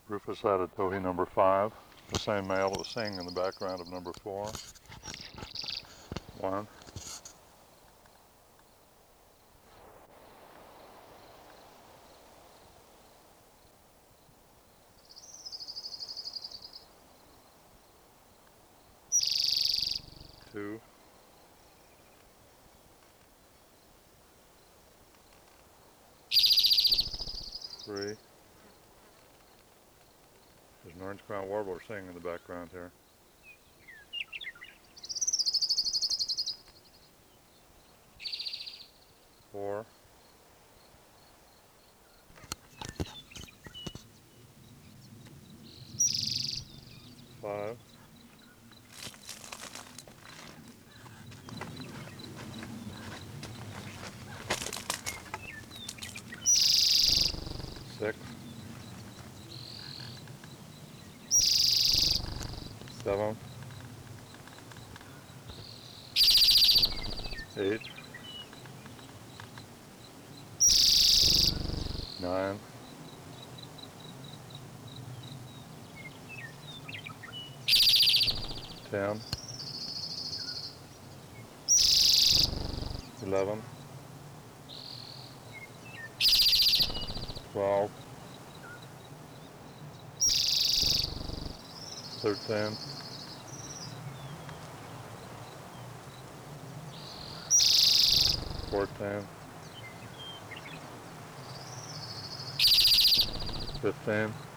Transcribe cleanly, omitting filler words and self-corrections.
Rufus added Tohi number 5, the same male that was singing in the background of number 4. 1. 2. 3. There's an orange crown warbler singing in the background here. 4. 5. 6. 7. 8. 9. 10. 11. 12. 13. 14. 15.